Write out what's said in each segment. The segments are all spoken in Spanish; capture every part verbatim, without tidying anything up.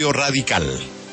Radical.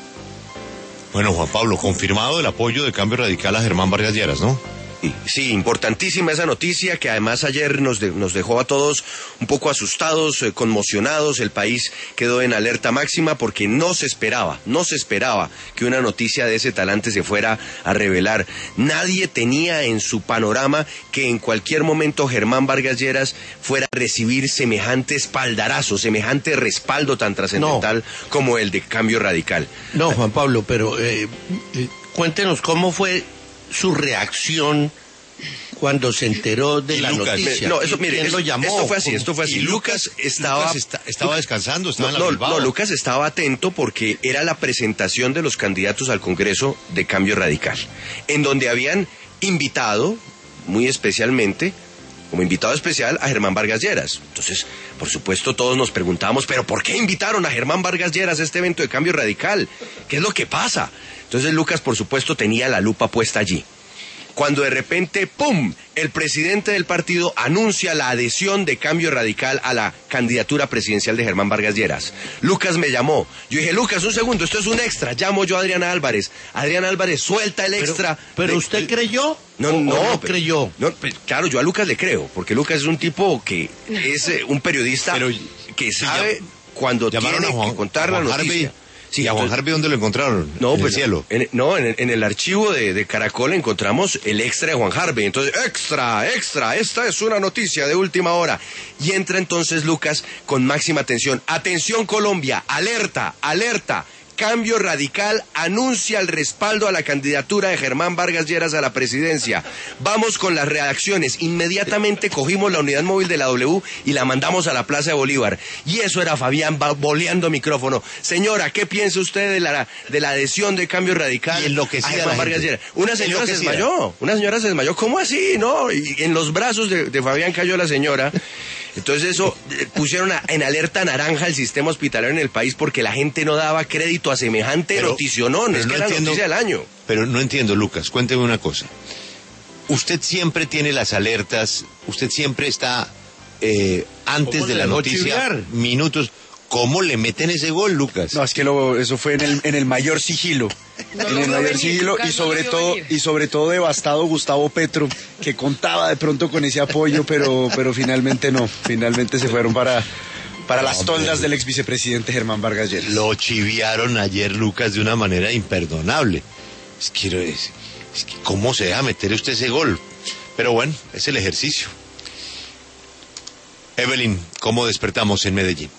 Bueno, Juan Pablo, confirmado el apoyo de Cambio Radical a Germán Vargas Lleras, ¿no? Sí, sí, importantísima esa noticia que además ayer nos, de, nos dejó a todos un poco asustados, eh, conmocionados. El país quedó en alerta máxima porque no se esperaba, no se esperaba que una noticia de ese talante se fuera a revelar. Nadie tenía en su panorama que en cualquier momento Germán Vargas Lleras fuera a recibir semejante espaldarazo, semejante respaldo tan trascendental no. como el de Cambio Radical. No, Juan Pablo, pero eh, eh, cuéntenos cómo fue su reacción cuando se enteró de y la Lucas, noticia. No, eso, mire, ¿Quién eso, lo llamó? esto fue así, esto fue así. Y Lucas estaba, Lucas está, estaba descansando, estaba no, en la no, Bilbao. no, Lucas estaba atento porque era la presentación de los candidatos al Congreso de Cambio Radical, en donde habían invitado, muy especialmente, como invitado especial, a Germán Vargas Lleras. Entonces, por supuesto, todos nos preguntamos, ¿pero por qué invitaron a Germán Vargas Lleras a este evento de Cambio Radical? ¿Qué es lo que pasa? Entonces Lucas, por supuesto, tenía la lupa puesta allí. Cuando de repente, ¡pum!, el presidente del partido anuncia la adhesión de Cambio Radical a la candidatura presidencial de Germán Vargas Lleras. Lucas me llamó. Yo dije, Lucas, un segundo, esto es un extra. Llamo yo a Adriana Álvarez. Adriana Álvarez suelta el extra. ¿Pero, pero de... usted creyó? No, ¿O no, no pero, creyó? No, pero, claro, yo a Lucas le creo, porque Lucas es un tipo que es eh, un periodista pero, que sabe llam, cuando tiene Juan, que contar la noticia. Harvey. Sí, ¿y a Juan Harvey dónde lo encontraron? No, en pues, el cielo. En, no, en, en el archivo de, de Caracol encontramos el extra de Juan Harvey. Entonces, extra, extra, esta es una noticia de última hora. Y entra entonces Lucas con máxima atención. Atención Colombia, alerta, alerta. Cambio Radical anuncia el respaldo a la candidatura de Germán Vargas Lleras a la presidencia. Vamos con las reacciones. Inmediatamente cogimos la unidad móvil de la W y la mandamos a la Plaza de Bolívar. Y eso era Fabián boleando micrófono. Señora, ¿qué piensa usted de la, de la adhesión de Cambio Radical a Germán Vargas Lleras? Una señora se desmayó. Una señora se desmayó. ¿Cómo así? No, y en los brazos de, de Fabián cayó la señora. Entonces eso, eh, pusieron a, en alerta naranja el sistema hospitalario en el país porque la gente no daba crédito a semejante pero, noticionón, es no que era entiendo, noticia del año. Pero no entiendo, Lucas, cuénteme una cosa. Usted siempre tiene las alertas, usted siempre está eh, antes de la noticia, chiviar? minutos. ¿Cómo le meten ese gol, Lucas? No, es que lo, eso fue en el, en el mayor sigilo. No, en el no mayor venir, sigilo Lucas, y sobre no todo y sobre todo devastado Gustavo Petro, que contaba de pronto con ese apoyo, pero pero finalmente no, finalmente se fueron para para no, las toldas pero... del ex vicepresidente Germán Vargas Lleras. Lo chiviaron ayer, Lucas, de una manera imperdonable. Es que, es, es que ¿cómo se deja meter usted ese gol? Pero bueno, es el ejercicio. Evelyn, ¿cómo despertamos en Medellín?